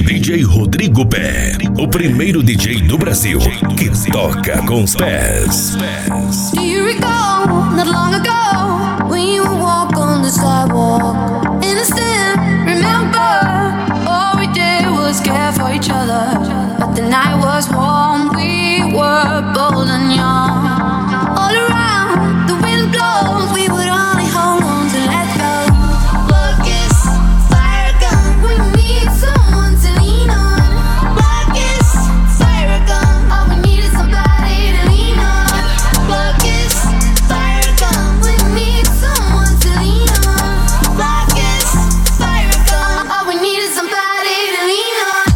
DJ Rodrigo Pé, o primeiro DJ do Brasil que toca com os pés. Do you recall, not long ago, when you would walk on the sidewalk? Innocent, remember, all we did was care for each other. But the night was warm, we were bold and young. All around, the wind blows, we would only hold on to let go. Focus, fire gun, we need someone to lean on. Focus, fire gun, all we need is somebody to lean on. Focus, fire gun, we need someone to lean on. Focus, fire gun, all we need is somebody to lean on.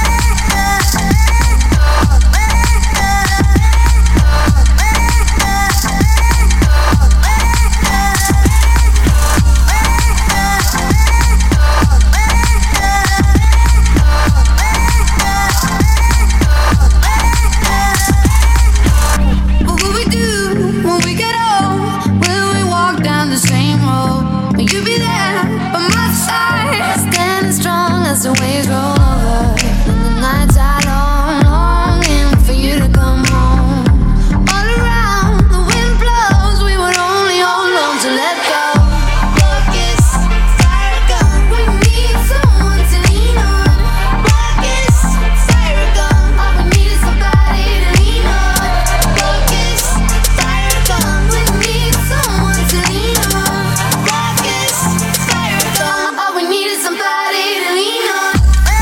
What will we do when we get old? Will we walk down the same road? Will you be there by my side, standing strong as the waves roll over? And the nights are long, longing for you to come home. All around, the wind blows, we would only hold on to let go. Focus, fire gun, we need someone to lean on. Focus, fire gun, all we need is somebody to lean on. Focus, fire gun, we need someone to lean on. Focus, fire gun, all we need is somebody to lean on.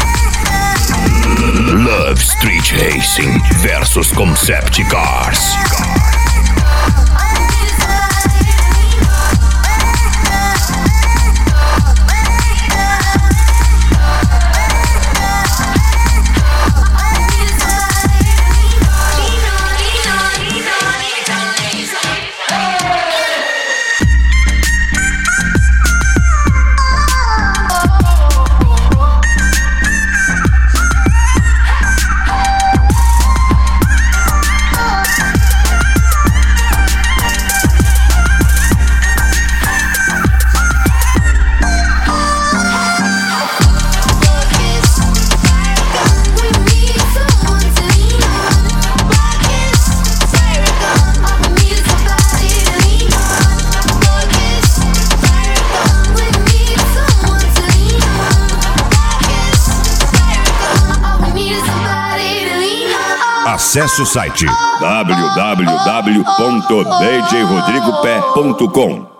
Love Street Racing versus Concept Cars. Acesse o site www.djrodrigopé.com.